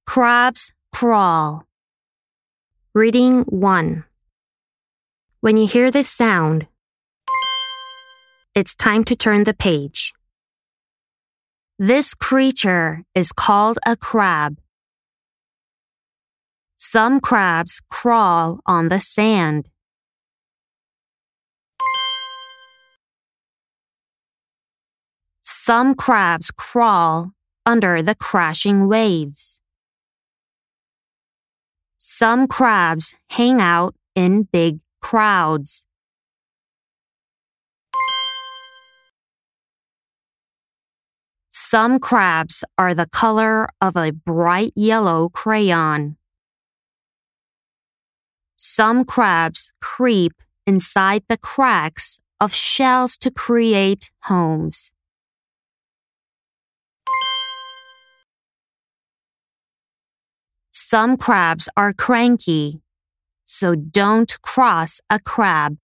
Crabs crawl. Reading 1. When you hear this sound, it's time to turn the page. This creature is called a crab. Some crabs crawl on the sand. Some crabs crawl under the crashing waves. Some crabs hang out in big crowds. Some crabs are the color of a bright yellow crayon. Some crabs creep inside the cracks of shells to create homes. Some crabs are cranky, so don't cross a crab.